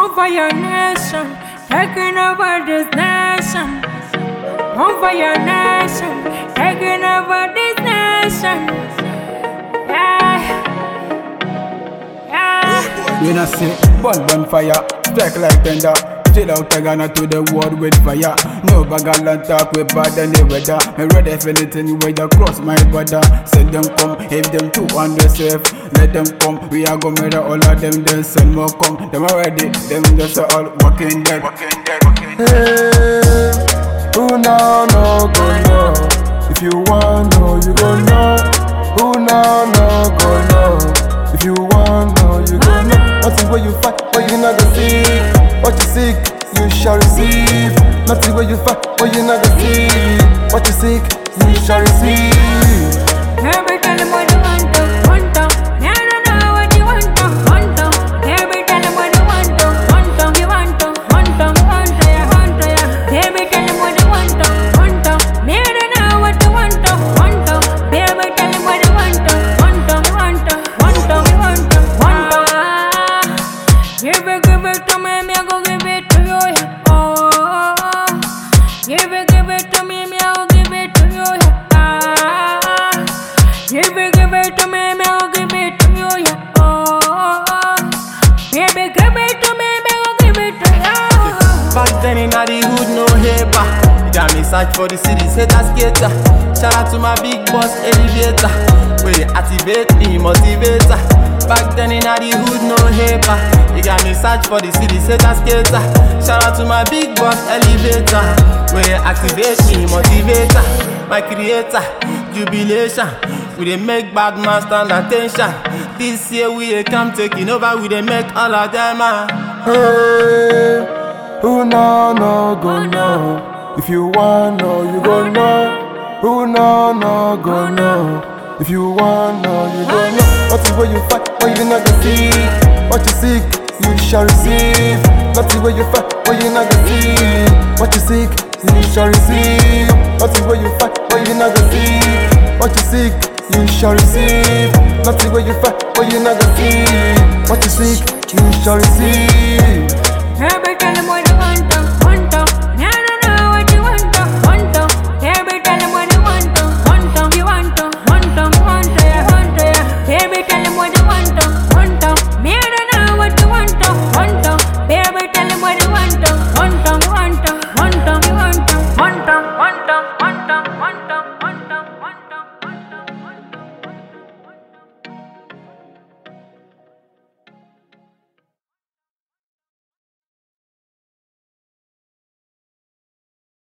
over your nation, taking over this nation. Over your nation, taking over this nation. Yeah, yeah. When I say burn fire, strike like thunder. Chill out Ghana to the world with fire. No bagalan talk with bad any weather. Me ready for anything weather cross my border. Send them come, if them too under safe. Let them come, we are gonna murder all of them. Then send more come, them already, them just all walking dead. Hey, who now no go know? If you want know, you go know. Who now no go know? If you want know, you go know. Nothing where you fight, where you not gonna see. What you seek, you shall receive. Nothing where you fight, where you not gonna see. What you seek, you shall receive. Every time what you want to. I don't know what you want to. Every time what you want to. You want to. Every time what you want to. I don't know what you want to. Every time what you want to. Give it to me, I go give it to you. Oh, give it to me, I go give it to you. Give it to me, I go give it to you. Oh, baby, give it to me, I go give it to you. Back then in the hood, no paper. Got me search for the city, set a skater. Shout out to my big boss, elevator. Where they activate me, motivator. Back then in the hood, no paper. You got me search for the city, set a skater. Shout out to my big boss, elevator. Where they activate me, motivator. My creator, jubilation. We dey make bad man stand attention. This year we dey come taking over. We dey make all of them. Hey, who now no go know? If you want know, you go know. Who now no go know? If you want know, you go know. Nothing where you fight, where you not gonna see. What you seek, you shall receive. Nothing where you fight, where you not gonna see. What you seek, you shall receive. Nothing where you fight, where you not gonna see. What you seek, you shall receive. Nothing where you fight, where you not gonna see. What you seek, you shall receive. Every time what you want to.